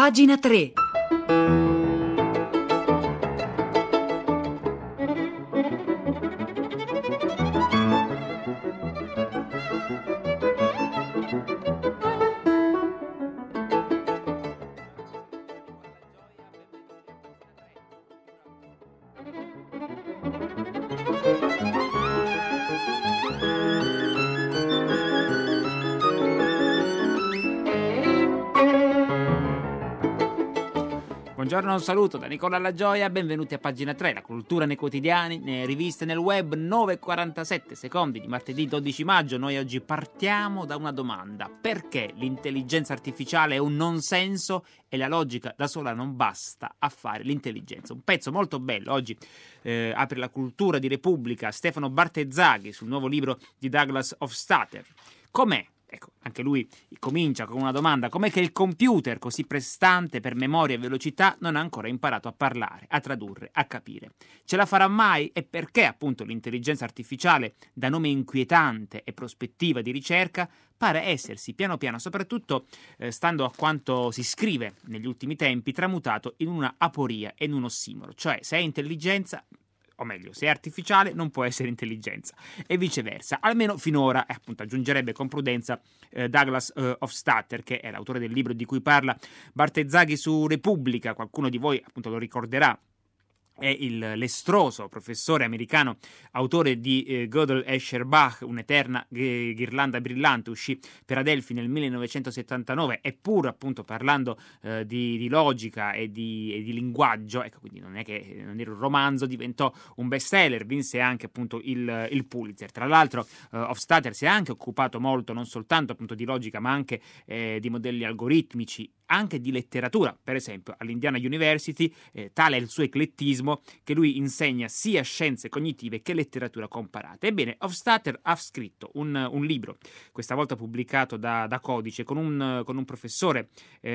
Pagina 3. Buongiorno, un saluto da Nicola La Gioia, benvenuti a Pagina 3, la cultura nei quotidiani, nelle riviste, nel web, 9:47 secondi di martedì 12 maggio. Noi oggi partiamo da una domanda: perché l'intelligenza artificiale è un non senso e la logica da sola non basta a fare l'intelligenza? Un pezzo molto bello, oggi apre la cultura di Repubblica Stefano Bartezzaghi sul nuovo libro di Douglas Hofstadter. Com'è? Ecco, anche lui comincia con una domanda: com'è che il computer, così prestante per memoria e velocità, non ha ancora imparato a parlare, a tradurre, a capire? Ce la farà mai? E perché appunto l'intelligenza artificiale, da nome inquietante e prospettiva di ricerca, pare essersi piano piano, soprattutto stando a quanto si scrive negli ultimi tempi, tramutato in una aporia e in un ossimoro. Cioè, se è intelligenza, o meglio, se è artificiale non può essere intelligenza, e viceversa, almeno finora, appunto aggiungerebbe con prudenza Douglas Hofstadter, che è l'autore del libro di cui parla Bartezzaghi su Repubblica. Qualcuno di voi appunto lo ricorderà. È l'estroso professore americano, autore di Gödel Escher Bach, un'eterna ghirlanda brillante, uscì per Adelphi nel 1979, eppure appunto parlando di logica e di linguaggio, ecco, quindi non era un romanzo, diventò un bestseller, vinse anche appunto il Pulitzer. Tra l'altro Hofstadter si è anche occupato molto non soltanto appunto di logica, ma anche di modelli algoritmici, anche di letteratura. Per esempio all'Indiana University tale è il suo eclettismo che lui insegna sia scienze cognitive che letteratura comparata. Ebbene, Hofstadter ha scritto un libro, questa volta pubblicato da Codice, con un professore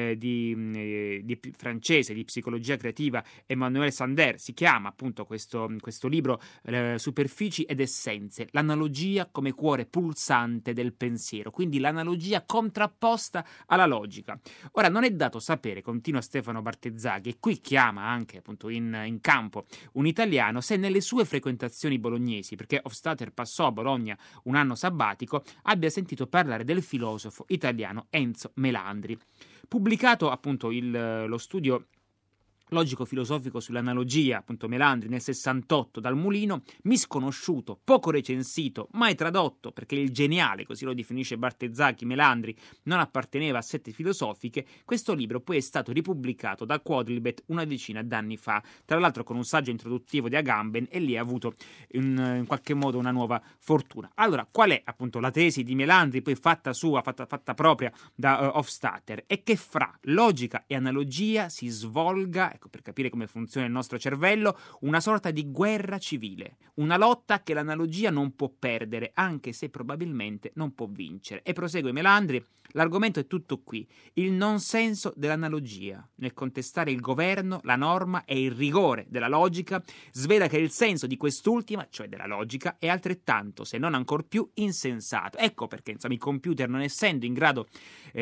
di francese di psicologia creativa, Emmanuel Sander. Si chiama appunto questo libro Superfici ed essenze, l'analogia come cuore pulsante del pensiero, quindi l'analogia contrapposta alla logica. Ora, non è dato sapere, continua Stefano Bartezzaghi, e qui chiama anche appunto in campo un italiano, se nelle sue frequentazioni bolognesi, perché Hofstadter passò a Bologna un anno sabbatico, abbia sentito parlare del filosofo italiano Enzo Melandri. Pubblicato appunto lo studio logico-filosofico sull'analogia, appunto Melandri, nel 68 dal Mulino, misconosciuto, poco recensito, mai tradotto, perché il geniale, così lo definisce Bartezzaghi, Melandri, non apparteneva a sette filosofiche, questo libro poi è stato ripubblicato da Quadlibet una decina d'anni fa, tra l'altro con un saggio introduttivo di Agamben, e lì ha avuto in qualche modo una nuova fortuna. Allora, qual è appunto la tesi di Melandri, poi fatta sua, fatta propria da Hofstadter? È che fra logica e analogia si svolga, ecco, per capire come funziona il nostro cervello, una sorta di guerra civile, una lotta che l'analogia non può perdere, anche se probabilmente non può vincere. E prosegue Melandri: l'argomento è tutto qui, il non senso dell'analogia, nel contestare il governo, la norma e il rigore della logica, svela che il senso di quest'ultima, cioè della logica, è altrettanto, se non ancor più, insensato. Ecco perché, insomma, i computer, non essendo in grado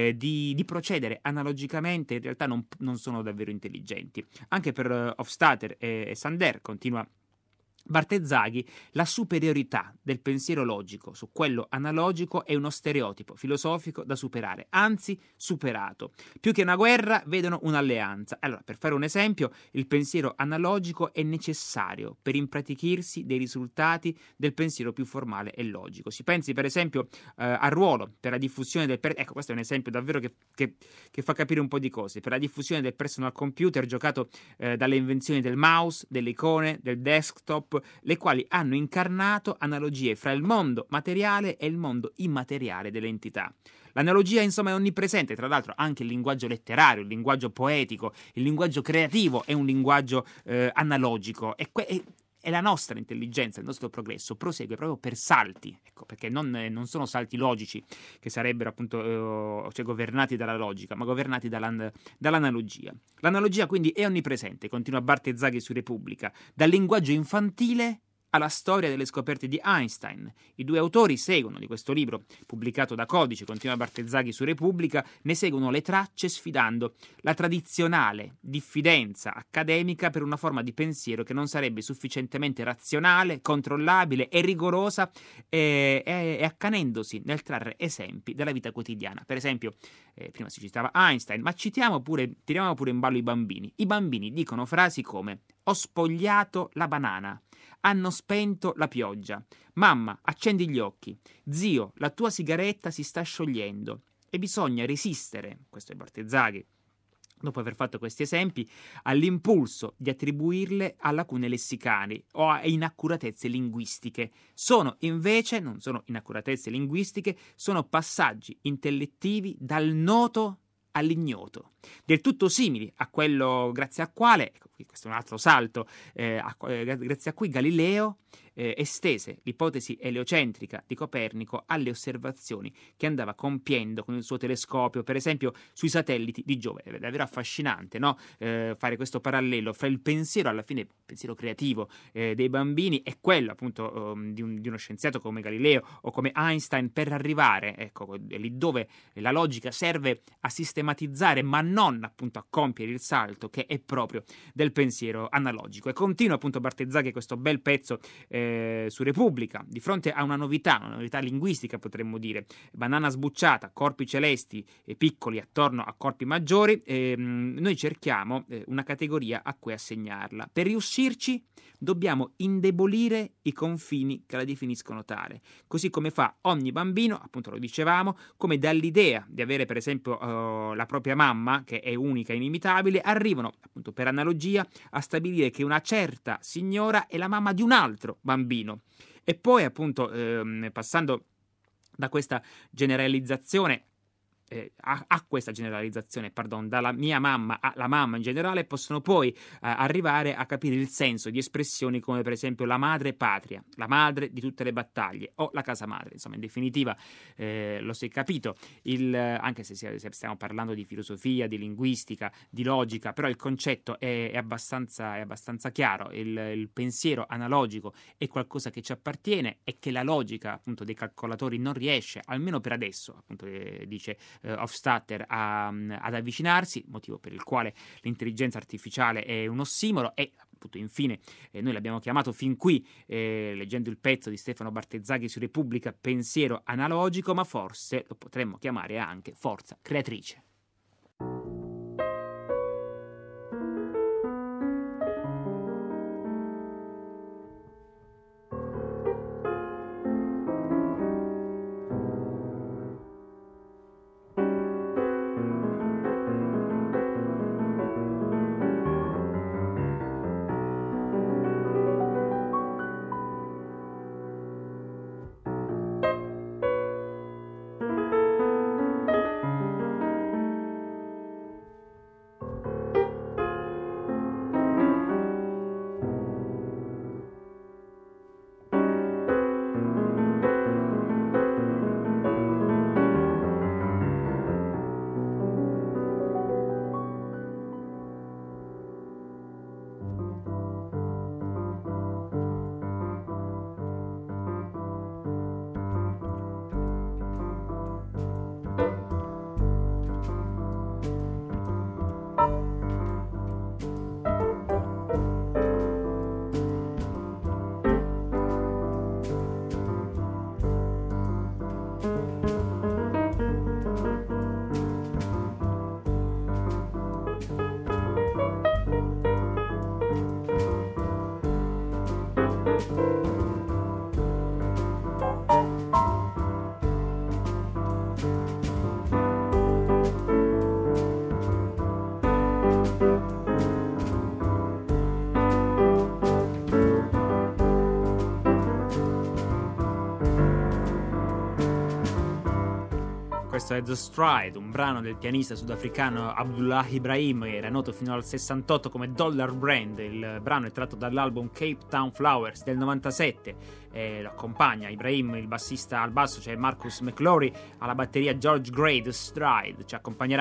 di procedere analogicamente, in realtà non sono davvero intelligenti. Anche per Hofstadter e Sander, continua Bartezzaghi, la superiorità del pensiero logico su quello analogico è uno stereotipo filosofico da superare, anzi superato. Più che una guerra vedono un'alleanza. Allora, per fare un esempio, il pensiero analogico è necessario per impratichirsi dei risultati del pensiero più formale e logico. Si pensi per esempio al ruolo per la diffusione ecco, questo è un esempio davvero che fa capire un po' di cose. Per la diffusione del personal computer, giocato dalle invenzioni del mouse, delle icone, del desktop, le quali hanno incarnato analogie fra il mondo materiale e il mondo immateriale delle entità. L'analogia, insomma, è onnipresente, tra l'altro anche il linguaggio letterario, il linguaggio poetico, il linguaggio creativo è un linguaggio analogico, e la nostra intelligenza, il nostro progresso prosegue proprio per salti, ecco, perché non sono salti logici che sarebbero appunto cioè governati dalla logica, ma governati dall'analogia. L'analogia quindi è onnipresente, continua Bartezzaghi su Repubblica, dal linguaggio infantile alla storia delle scoperte di Einstein. I due autori seguono di questo libro, pubblicato da Codice, continua Bartezzaghi su Repubblica, ne seguono le tracce sfidando la tradizionale diffidenza accademica per una forma di pensiero che non sarebbe sufficientemente razionale, controllabile e rigorosa, e accanendosi nel trarre esempi dalla vita quotidiana. Per esempio, prima si citava Einstein, ma tiriamo pure in ballo i bambini. I bambini dicono frasi come: ho spogliato la banana, hanno spento la pioggia, mamma, accendi gli occhi, zio, la tua sigaretta si sta sciogliendo. E bisogna resistere, questo è Bartezzaghi, dopo aver fatto questi esempi, all'impulso di attribuirle a lacune lessicali o a inaccuratezze linguistiche. Non sono inaccuratezze linguistiche, sono passaggi intellettivi dal noto all'ignoto, del tutto simili a quello grazie a quale, questo è un altro salto, grazie a cui Galileo estese l'ipotesi eliocentrica di Copernico alle osservazioni che andava compiendo con il suo telescopio, per esempio sui satelliti di Giove. È davvero affascinante, no? Fare questo parallelo fra il pensiero, alla fine il pensiero creativo dei bambini, e quello appunto di uno scienziato come Galileo o come Einstein, per arrivare, ecco, lì dove la logica serve a sistematizzare ma non appunto a compiere il salto che è proprio del pensiero analogico. E continua appunto Bartezzaghi questo bel pezzo su Repubblica, di fronte a una novità linguistica, potremmo dire: banana sbucciata, corpi celesti e piccoli attorno a corpi maggiori, noi cerchiamo una categoria a cui assegnarla. Per riuscirci dobbiamo indebolire i confini che la definiscono tale, così come fa ogni bambino, appunto lo dicevamo, come dall'idea di avere per esempio la propria mamma, che è unica e inimitabile, arrivano appunto per analogia a stabilire che una certa signora è la mamma di un altro bambino. E poi appunto passando da questa generalizzazione dalla mia mamma alla mamma in generale, possono poi arrivare a capire il senso di espressioni come per esempio la madre patria, la madre di tutte le battaglie, o la casa madre. Insomma, in definitiva, lo si è capito, anche se stiamo parlando di filosofia, di linguistica, di logica, però il concetto è abbastanza chiaro. Il pensiero analogico è qualcosa che ci appartiene e che la logica appunto dei calcolatori non riesce, almeno per adesso, appunto dice Hofstadter, ad avvicinarsi, motivo per il quale l'intelligenza artificiale è un ossimoro. E appunto infine noi l'abbiamo chiamato fin qui, leggendo il pezzo di Stefano Bartezzaghi su Repubblica, pensiero analogico, ma forse lo potremmo chiamare anche forza creatrice. Questo è The Stride, un brano del pianista sudafricano Abdullah Ibrahim, che era noto fino al 68 come Dollar Brand. Il brano è tratto dall'album Cape Town Flowers del 97. Lo accompagna Ibrahim, il bassista al basso c'è Marcus McClory, alla batteria George Gray. The Stride ci accompagnerà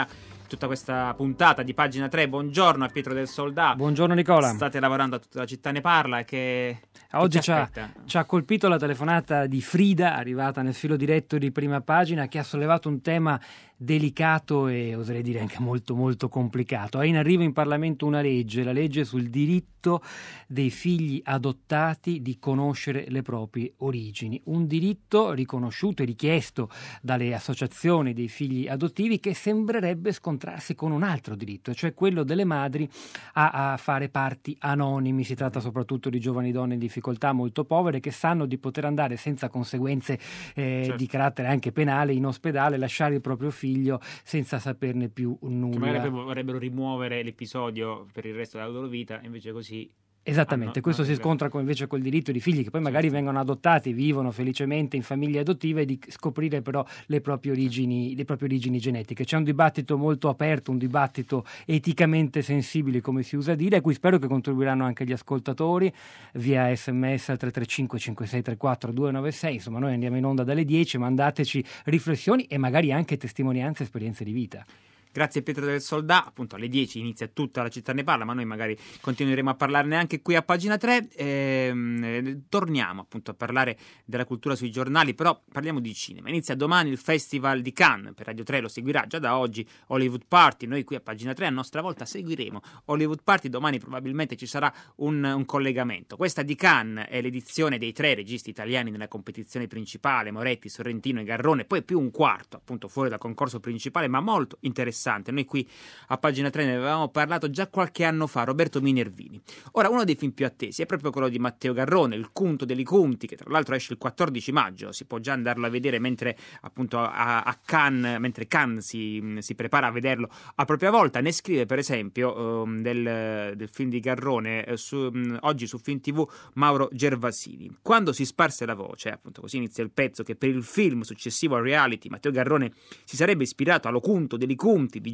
tutta questa puntata di Pagina 3. Buongiorno a Pietro del Soldà. Buongiorno Nicola. State lavorando a Tutta la città ne parla, oggi ci ha colpito la telefonata di Frida, arrivata nel filo diretto di Prima Pagina, che ha sollevato un tema delicato e oserei dire anche molto molto complicato. È in arrivo in Parlamento una legge, la legge sul diritto dei figli adottati di conoscere le proprie origini, un diritto riconosciuto e richiesto dalle associazioni dei figli adottivi, che sembrerebbe scontrarsi con un altro diritto, cioè quello delle madri a fare parti anonimi. Si tratta soprattutto di giovani donne in difficoltà, molto povere, che sanno di poter andare senza conseguenze certo, di carattere anche penale in ospedale, lasciare il proprio figlio senza saperne più nulla. Che magari vorrebbero rimuovere l'episodio per il resto della loro vita, invece così... Esattamente, questo si scontra invece col diritto di figli che poi magari vengono adottati, vivono felicemente in famiglie adottive, di scoprire però le proprie origini genetiche. C'è un dibattito molto aperto, un dibattito eticamente sensibile, come si usa dire, a cui spero che contribuiranno anche gli ascoltatori via SMS al 335 5634 296. Insomma, noi andiamo in onda dalle 10, mandateci riflessioni e magari anche testimonianze e esperienze di vita. Grazie Pietro del Soldà, appunto alle 10 inizia Tutta la città ne parla, ma noi magari continueremo a parlarne anche qui a Pagina 3. Torniamo appunto a parlare della cultura sui giornali, però parliamo di cinema. Inizia domani il Festival di Cannes, per Radio 3 lo seguirà già da oggi Hollywood Party. Noi qui a Pagina 3 a nostra volta seguiremo Hollywood Party, domani probabilmente ci sarà un collegamento. Questa di Cannes è l'edizione dei 3 registi italiani nella competizione principale, Moretti, Sorrentino e Garrone, poi più un quarto appunto fuori dal concorso principale, ma molto interessante. Noi qui a Pagina 3 ne avevamo parlato già qualche anno fa, Roberto Minervini. Ora, uno dei film più attesi è proprio quello di Matteo Garrone, Il Cunto degli Cunti, che tra l'altro esce il 14 maggio, si può già andarlo a vedere mentre appunto a Cannes, mentre Cannes si prepara a vederlo a propria volta. Ne scrive per esempio del film di Garrone oggi su Film TV Mauro Gervasini. Quando si sparse la voce, appunto così inizia il pezzo, che per il film successivo al reality Matteo Garrone si sarebbe ispirato allo Cunto degli Cunti di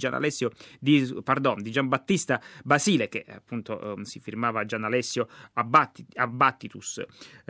Giambattista Basile, che appunto si firmava Gianalessio Abbattutis,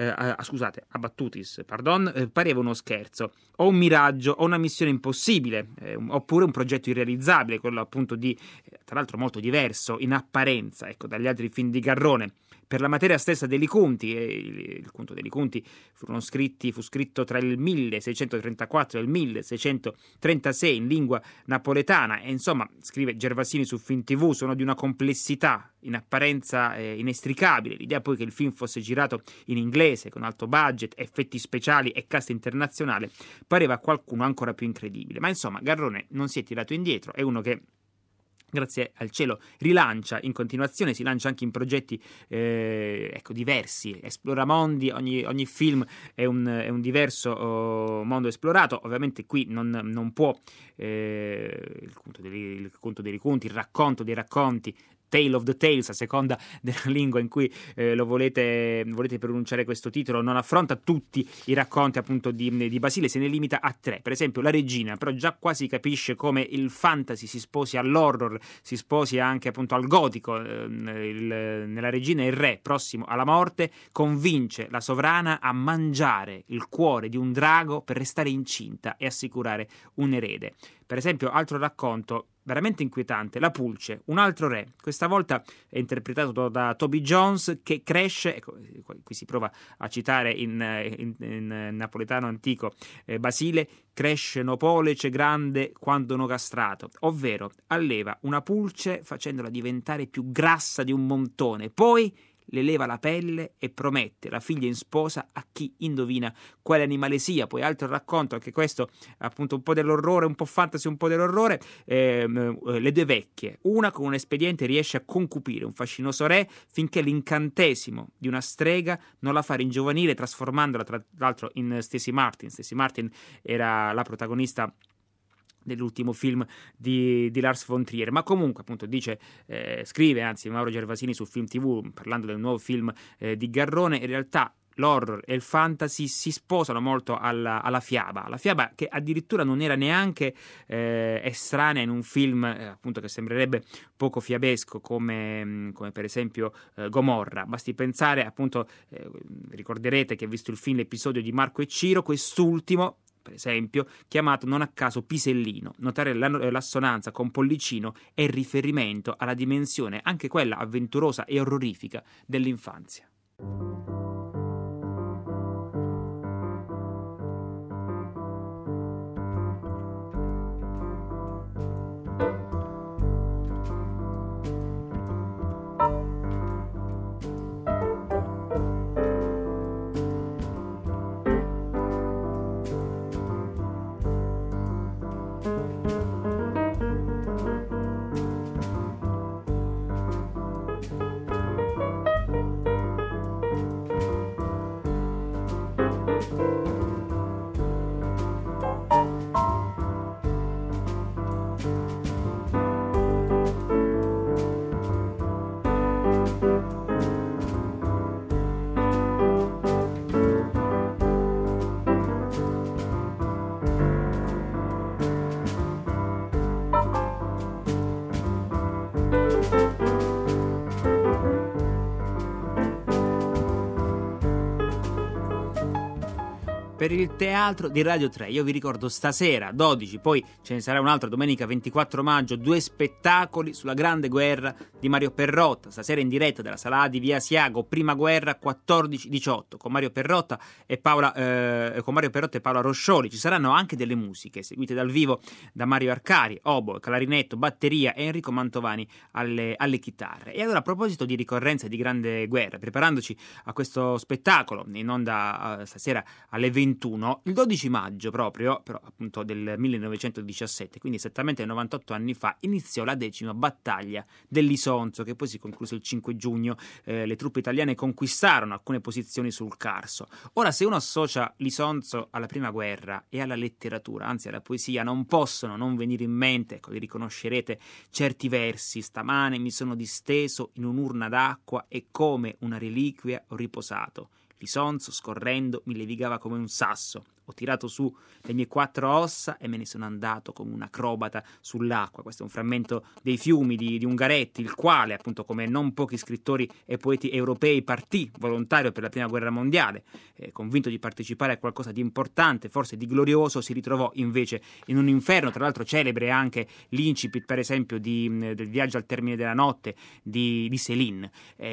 pareva uno scherzo o un miraggio o una missione impossibile, oppure un progetto irrealizzabile, quello appunto tra l'altro molto diverso in apparenza, ecco, dagli altri film di Garrone. Per la materia stessa dei Conti, il Conto dei Conti fu scritto tra il 1634 e il 1636 in lingua napoletana e insomma, scrive Gervasini su Film TV, sono di una complessità in apparenza inestricabile. L'idea poi che il film fosse girato in inglese con alto budget, effetti speciali e cast internazionale pareva a qualcuno ancora più incredibile. Ma insomma, Garrone non si è tirato indietro, è uno che grazie al cielo rilancia in continuazione, si lancia anche in progetti diversi, esplora mondi, ogni film è un diverso mondo esplorato. Ovviamente qui non può il conto dei racconti, il racconto dei racconti, Tale of the Tales, a seconda della lingua in cui lo volete pronunciare questo titolo, non affronta tutti i racconti appunto di Basile, se ne limita a 3. Per esempio La Regina, però già quasi capisce come il fantasy si sposi all'horror, si sposi anche appunto al gotico. Nella Regina il re, prossimo alla morte, convince la sovrana a mangiare il cuore di un drago per restare incinta e assicurare un erede. Per esempio, altro racconto veramente inquietante, La Pulce, un altro re, questa volta è interpretato da Toby Jones, che cresce, ecco, qui si prova a citare in napoletano antico Basile, cresce no polece grande quando no castrato, ovvero alleva una pulce facendola diventare più grassa di un montone, poi le leva la pelle e promette la figlia in sposa a chi indovina quale animale sia. Poi altro racconto, anche questo appunto un po' dell'orrore, un po' fantasy, un po' dell'orrore, le due vecchie, una con un espediente riesce a concupire un fascinoso re finché l'incantesimo di una strega non la fa ringiovanire, trasformandola tra l'altro in Stacey Martin. Stacey Martin era la protagonista dell'ultimo film di Lars von Trier, ma comunque appunto scrive Mauro Gervasini su Film TV, parlando del nuovo film di Garrone, in realtà l'horror e il fantasy si sposano molto alla fiaba che addirittura non era neanche estranea in un film appunto che sembrerebbe poco fiabesco come per esempio Gomorra. Basti pensare appunto, ricorderete che visto il film L'episodio di Marco e Ciro, quest'ultimo per esempio, chiamato non a caso Pisellino. Notare l'assonanza con Pollicino è riferimento alla dimensione, anche quella avventurosa e orrorifica, dell'infanzia. Per il teatro di Radio 3, io vi ricordo stasera 12, poi ce ne sarà un altro domenica 24 maggio, 2 spettacoli sulla Grande Guerra di Mario Perrotta, stasera in diretta dalla Sala di Via Asiago, Prima Guerra 14-18, con Mario Perrotta e Paola Roscioli. Ci saranno anche delle musiche seguite dal vivo da Mario Arcari, oboe, clarinetto, batteria e Enrico Mantovani alle chitarre. E allora, a proposito di ricorrenza di Grande Guerra, preparandoci a questo spettacolo in onda stasera alle 21, il 12 maggio proprio, però appunto del 1917, quindi esattamente 98 anni fa, iniziò la 10ª battaglia dell'Isonzo, che poi si concluse il 5 giugno. Le truppe italiane conquistarono alcune posizioni sul Carso. Ora, se uno associa l'Isonzo alla prima guerra e alla letteratura, anzi alla poesia, non possono non venire in mente, ecco, li riconoscerete, certi versi: stamane mi sono disteso in un'urna d'acqua e come una reliquia ho riposato. L'Isonzo, scorrendo, mi levigava come un sasso. Ho tirato su le mie 4 ossa e me ne sono andato come un acrobata sull'acqua. Questo è un frammento dei Fiumi di Ungaretti, il quale, appunto, come non pochi scrittori e poeti europei, partì volontario per la Prima Guerra Mondiale. Convinto di partecipare a qualcosa di importante, forse di glorioso, si ritrovò invece in un inferno. Tra l'altro celebre anche l'incipit, per esempio, del Viaggio al termine della notte di Céline,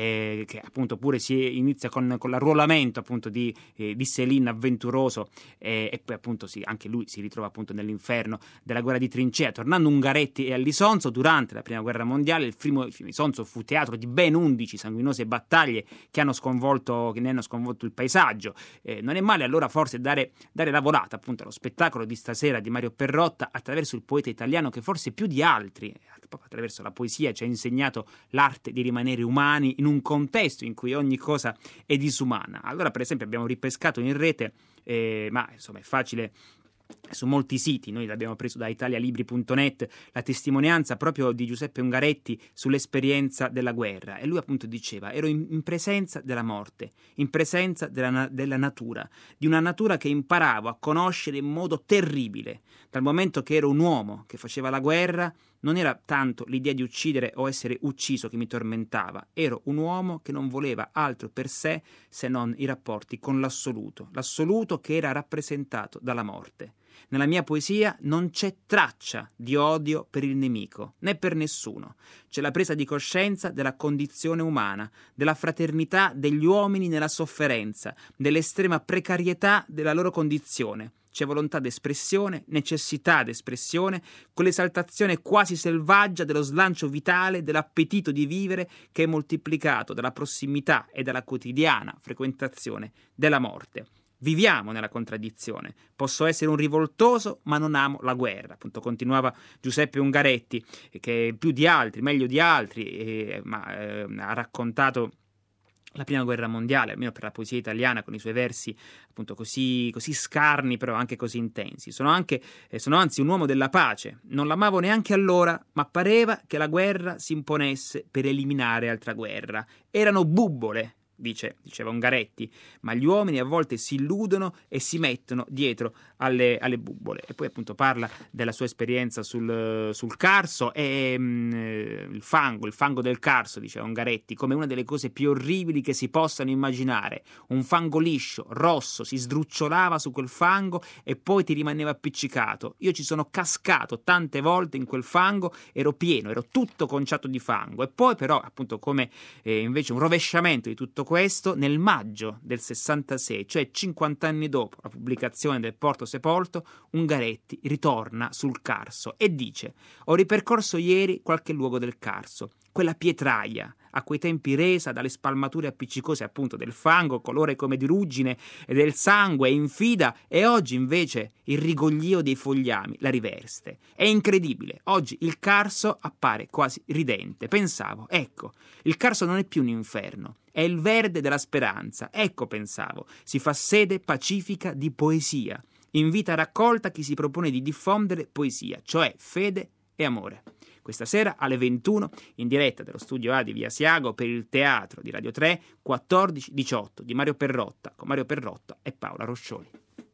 che appunto pure si inizia con l'arruolamento appunto di Céline avventuroso, e poi appunto anche lui si ritrova appunto nell'inferno della guerra di trincea. Tornando Ungaretti e all'Isonzo, durante la Prima Guerra Mondiale il fiume Isonzo fu teatro di ben 11 sanguinose battaglie che ne hanno sconvolto il paesaggio. Non è male allora forse dare la volata appunto allo spettacolo di stasera di Mario Perrotta attraverso il poeta italiano che forse più di altri, proprio attraverso la poesia, ci ha insegnato l'arte di rimanere umani in un contesto in cui ogni cosa è disumana. Allora, per esempio, abbiamo ripescato in rete, ma insomma è facile, su molti siti, noi l'abbiamo preso da italialibri.net, la testimonianza proprio di Giuseppe Ungaretti sull'esperienza della guerra, e lui appunto diceva: ero in presenza della morte, in presenza della natura, di una natura che imparavo a conoscere in modo terribile. Dal momento che ero un uomo che faceva la guerra, non era tanto l'idea di uccidere o essere ucciso che mi tormentava, ero un uomo che non voleva altro per sé se non i rapporti con l'assoluto che era rappresentato dalla morte. Nella mia poesia non c'è traccia di odio per il nemico, né per nessuno. C'è la presa di coscienza della condizione umana, della fraternità degli uomini nella sofferenza, dell'estrema precarietà della loro condizione. C'è volontà d'espressione, necessità d'espressione, quell'esaltazione quasi selvaggia dello slancio vitale, dell'appetito di vivere che è moltiplicato dalla prossimità e dalla quotidiana frequentazione della morte. Viviamo nella contraddizione. Posso essere un rivoltoso, ma non amo la guerra. Appunto, continuava Giuseppe Ungaretti, che più di altri, meglio di altri, ha raccontato la Prima Guerra Mondiale, almeno per la poesia italiana, con i suoi versi appunto così scarni, però anche così intensi. Sono anzi un uomo della pace. Non l'amavo neanche allora, ma pareva che la guerra si imponesse per eliminare altra guerra. Erano bubbole diceva Ungaretti, ma gli uomini a volte si illudono e si mettono dietro alle bubbole. E poi appunto parla della sua esperienza sul Carso e il fango del Carso, diceva Ungaretti, come una delle cose più orribili che si possano immaginare. Un fango liscio, rosso, si sdrucciolava su quel fango e poi ti rimaneva appiccicato. Io ci sono cascato tante volte in quel fango, ero pieno, ero tutto conciato di fango. E poi però appunto come invece un rovesciamento di tutto questo, nel maggio del 66, cioè 50 anni dopo la pubblicazione del Porto Sepolto, Ungaretti ritorna sul Carso e dice: ho ripercorso ieri qualche luogo del Carso, quella pietraia, a quei tempi resa dalle spalmature appiccicose appunto del fango, colore come di ruggine e del sangue, infida, e oggi invece il rigoglio dei fogliami la riveste. È incredibile, oggi il Carso appare quasi ridente. Pensavo, ecco, il Carso non è più un inferno, è il verde della speranza. Ecco, pensavo, si fa sede pacifica di poesia, invita a raccolta chi si propone di diffondere poesia, cioè fede e amore. Questa sera alle 21 in diretta dello studio A di Via Asiago per il teatro di Radio 3 14-18 di Mario Perrotta con Mario Perrotta e Paola Roscioli.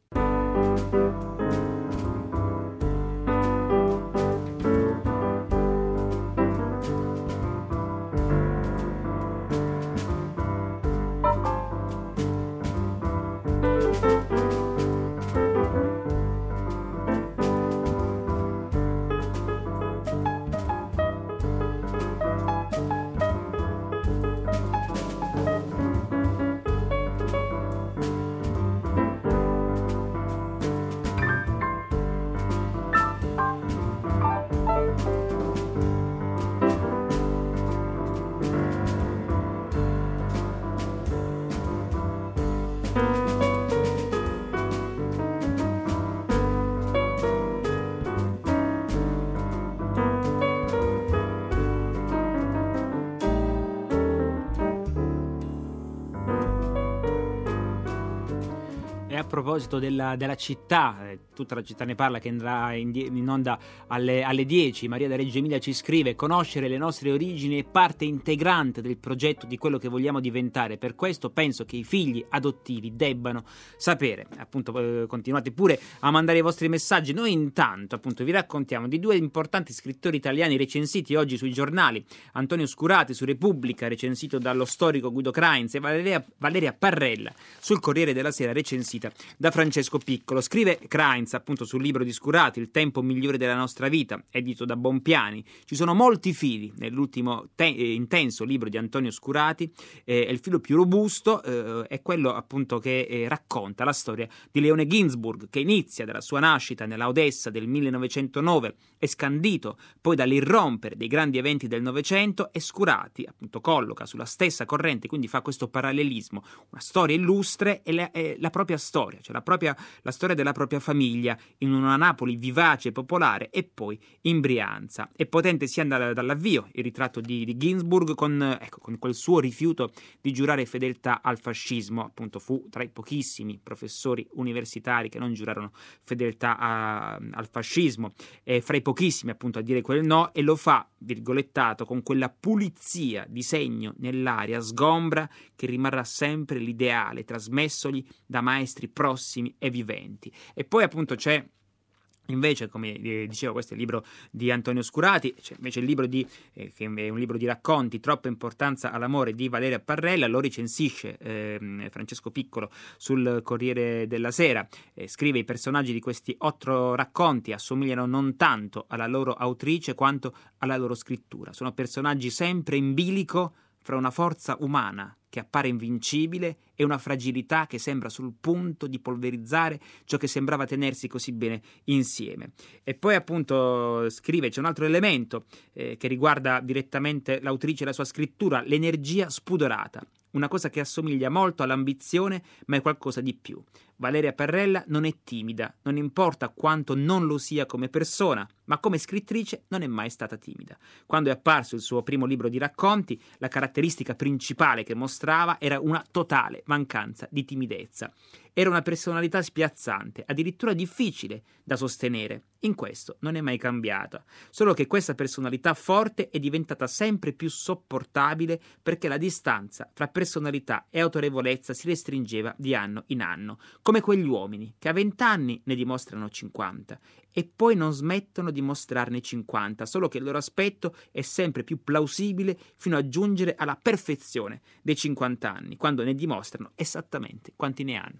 E a proposito della città, tutta la città ne parla, che andrà in onda alle 10, Maria da Reggio Emilia ci scrive: conoscere le nostre origini è parte integrante del progetto di quello che vogliamo diventare, per questo penso che i figli adottivi debbano sapere. Appunto continuate pure a mandare i vostri messaggi. Noi intanto appunto vi raccontiamo di due importanti scrittori italiani recensiti oggi sui giornali: Antonio Scurati su Repubblica, recensito dallo storico Guido Krainz, e Valeria Parrella sul Corriere della Sera, recensita da Francesco Piccolo. Scrive Krainz appunto sul libro di Scurati, Il tempo migliore della nostra vita, edito da Bompiani: ci sono molti fili nell'ultimo intenso libro di Antonio Scurati, e il filo più robusto è quello appunto che racconta la storia di Leone Ginzburg, che inizia dalla sua nascita nella Odessa del 1909, è scandito poi dall'irrompere dei grandi eventi del Novecento, e Scurati appunto colloca sulla stessa corrente, quindi fa questo parallelismo, una storia illustre e la propria storia, cioè la storia della propria famiglia in una Napoli vivace e popolare, e poi in Brianza. È potente sia dall'avvio il ritratto di Ginzburg con quel suo rifiuto di giurare fedeltà al fascismo. Appunto fu tra i pochissimi professori universitari che non giurarono fedeltà al fascismo, e fra i pochissimi appunto a dire quel no, e lo fa virgolettato con quella pulizia di segno nell'aria sgombra che rimarrà sempre l'ideale trasmessogli da maestri prossimi e viventi. E poi appunto c'è invece, come dicevo, questo è il libro di Antonio Scurati, c'è invece il libro che è un libro di racconti, Troppa importanza all'amore, di Valeria Parrella. Lo recensisce Francesco Piccolo sul Corriere della Sera. Scrive: i personaggi di questi 8 racconti assomigliano non tanto alla loro autrice quanto alla loro scrittura. Sono personaggi sempre in bilico fra una forza umana che appare invincibile e una fragilità che sembra sul punto di polverizzare ciò che sembrava tenersi così bene insieme. E poi appunto scrive: c'è un altro elemento che riguarda direttamente l'autrice e la sua scrittura, l'energia spudorata, una cosa che assomiglia molto all'ambizione, ma è qualcosa di più. Valeria Parrella non è timida, non importa quanto non lo sia come persona, ma come scrittrice non è mai stata timida. Quando è apparso il suo primo libro di racconti, la caratteristica principale che mostrava era una totale mancanza di timidezza. Era una personalità spiazzante, addirittura difficile da sostenere. In questo non è mai cambiata, solo che questa personalità forte è diventata sempre più sopportabile perché la distanza fra personalità e autorevolezza si restringeva di anno in anno, come quegli uomini che a 20 anni ne dimostrano 50 e poi non smettono di mostrarne 50, solo che il loro aspetto è sempre più plausibile fino a giungere alla perfezione dei 50 anni, quando ne dimostrano esattamente quanti ne hanno.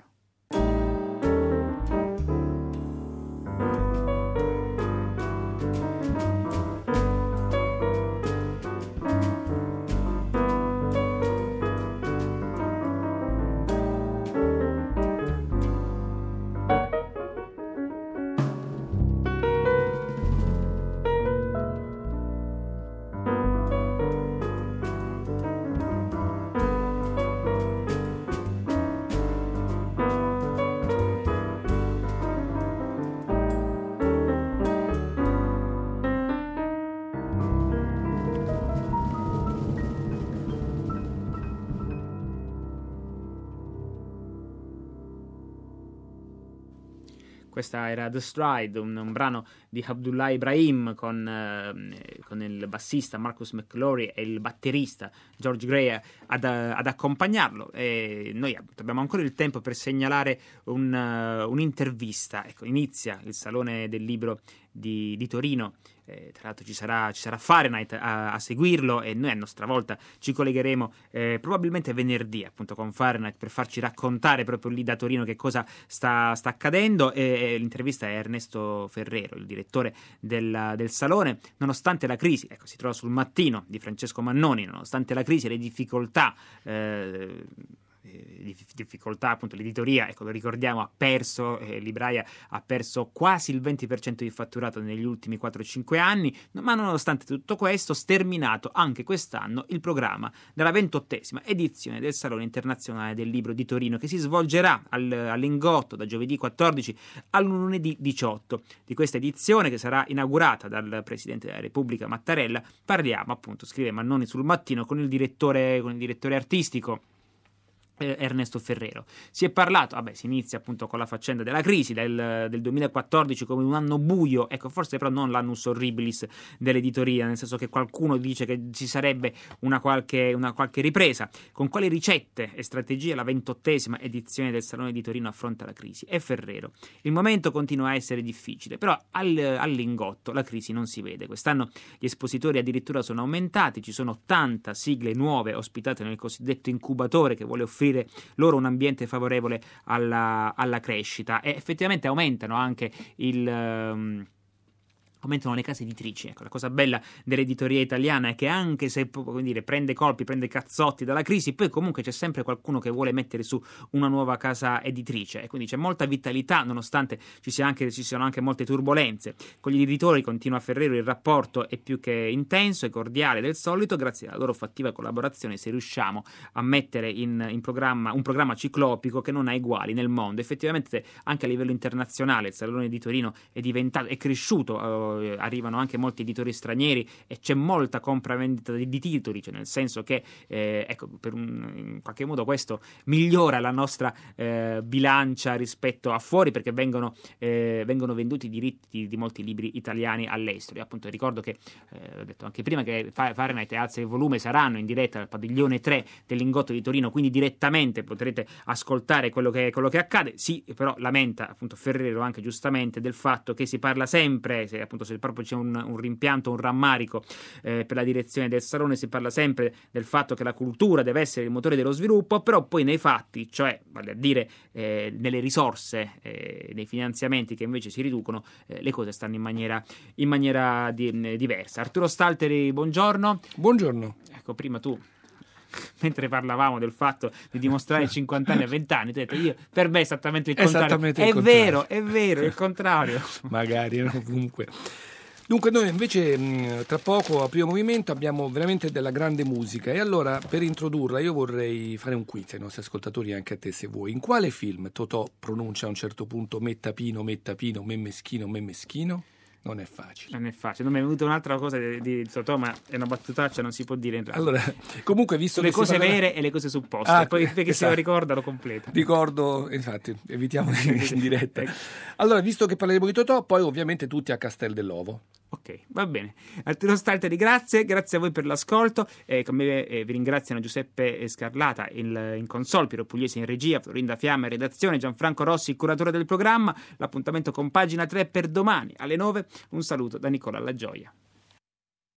Questa era The Stride, un brano di Abdullah Ibrahim con il bassista Marcus McClory e il batterista George Gray ad accompagnarlo. E noi abbiamo ancora il tempo per segnalare un'intervista. Ecco, inizia il Salone del Libro di Torino. Tra l'altro ci sarà Fahrenheit a seguirlo e noi a nostra volta ci collegheremo probabilmente venerdì appunto con Fahrenheit per farci raccontare proprio lì da Torino che cosa sta accadendo. L'intervista è Ernesto Ferrero, il direttore del Salone. Nonostante la crisi, ecco, si trova sul Mattino di Francesco Mannoni, nonostante la crisi e le difficoltà appunto l'editoria, ecco, lo ricordiamo, ha perso, Libraia ha perso quasi il 20% di fatturato negli ultimi 4-5 anni, ma nonostante tutto questo sterminato anche quest'anno il programma della 28ª edizione del Salone Internazionale del Libro di Torino, che si svolgerà all'Ingotto da giovedì 14 al lunedì 18. Di questa edizione, che sarà inaugurata dal Presidente della Repubblica Mattarella, parliamo appunto, scrive Mannoni sul Mattino, con il direttore artistico Ernesto Ferrero. Si è parlato, si inizia appunto con la faccenda della crisi del 2014 come un anno buio, ecco, forse però non l'annus horribilis dell'editoria, nel senso che qualcuno dice che ci sarebbe una qualche ripresa. Con quali ricette e strategie la 28ª edizione del Salone di Torino affronta la crisi? E Ferrero: il momento continua a essere difficile, però all'Ingotto la crisi non si vede. Quest'anno gli espositori addirittura sono aumentati, ci sono 80 sigle nuove ospitate nel cosiddetto incubatore, che vuole offrire loro un ambiente favorevole alla crescita, e effettivamente aumentano anche aumentano le case editrici. Ecco, la cosa bella dell'editoria italiana è che anche se, come dire, prende cazzotti dalla crisi, poi comunque c'è sempre qualcuno che vuole mettere su una nuova casa editrice, e quindi c'è molta vitalità nonostante ci siano anche molte turbolenze. Con gli editori, continua Ferrero, il rapporto è più che intenso e cordiale del solito. Grazie alla loro fattiva collaborazione se riusciamo a mettere in programma un programma ciclopico che non ha eguali nel mondo. Effettivamente anche a livello internazionale il Salone di Torino è cresciuto, arrivano anche molti editori stranieri e c'è molta compravendita di titoli, cioè nel senso che ecco, in qualche modo questo migliora la nostra bilancia rispetto a fuori, perché vengono venduti i diritti di molti libri italiani all'estero. E appunto ricordo che ho detto anche prima che Fahrenheit e Alza il volume saranno in diretta al padiglione 3 dell'Ingotto di Torino, quindi direttamente potrete ascoltare quello che accade. Sì, però lamenta appunto Ferrero anche giustamente del fatto che si parla sempre, se proprio c'è un rimpianto, un rammarico per la direzione del Salone, si parla sempre del fatto che la cultura deve essere il motore dello sviluppo, però poi nei fatti, cioè vale a dire nelle risorse, nei finanziamenti che invece si riducono, le cose stanno in maniera diversa. Arturo Stalteri, buongiorno. Buongiorno. Ecco, prima tu, mentre parlavamo del fatto di dimostrare 50 anni a 20 anni, tu hai detto, per me è esattamente il contrario. È vero, il contrario. Magari, no? Comunque. Dunque noi invece tra poco a Primo Movimento abbiamo veramente della grande musica, e allora per introdurla io vorrei fare un quiz ai nostri ascoltatori, anche a te se vuoi. In quale film Totò pronuncia a un certo punto me tapino, me meschino, me meschino? non è facile. Non è facile. Non mi è venuta un'altra cosa di Totò, ma è una battutaccia, non si può dire in radio. Allora, comunque, visto le che cose vere e le cose supposte, poi perché se lo ricordano completa. Ricordo, infatti, evitiamo in diretta. Allora, visto che parleremo di Totò, poi ovviamente tutti a Castel dell'Ovo. Ok, va bene. Altro Stalteri, grazie a voi per l'ascolto. Con me vi ringraziano Giuseppe Scarlata in console, Piero Pugliese in regia, Florinda Fiamma in redazione, Gianfranco Rossi, curatore del programma. L'appuntamento con Pagina 3 per domani alle 9. Un saluto da Nicola Lagioia.